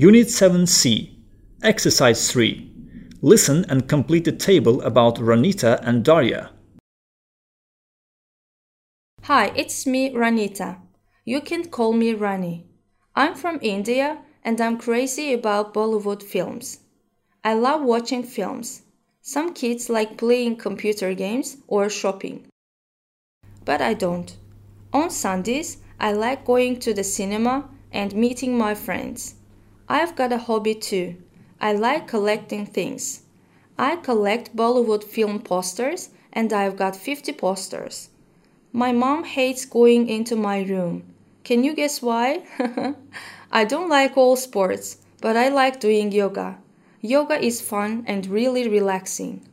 Unit 7C, Exercise 3. Listen and complete the table about Ranita and Darya. Hi, it's me, Ranita. You can call me Rani. I'm from India and I'm crazy about Bollywood films. I love watching films. Some kids like playing computer games or shopping. But I don't. On Sundays, I like going to the cinema and meeting my friends. I've got a hobby too. I like collecting things. I collect Bollywood film posters and I've got 50 posters. My mom hates going into my room. Can you guess why? I don't like all sports, but I like doing yoga. Yoga is fun and really relaxing.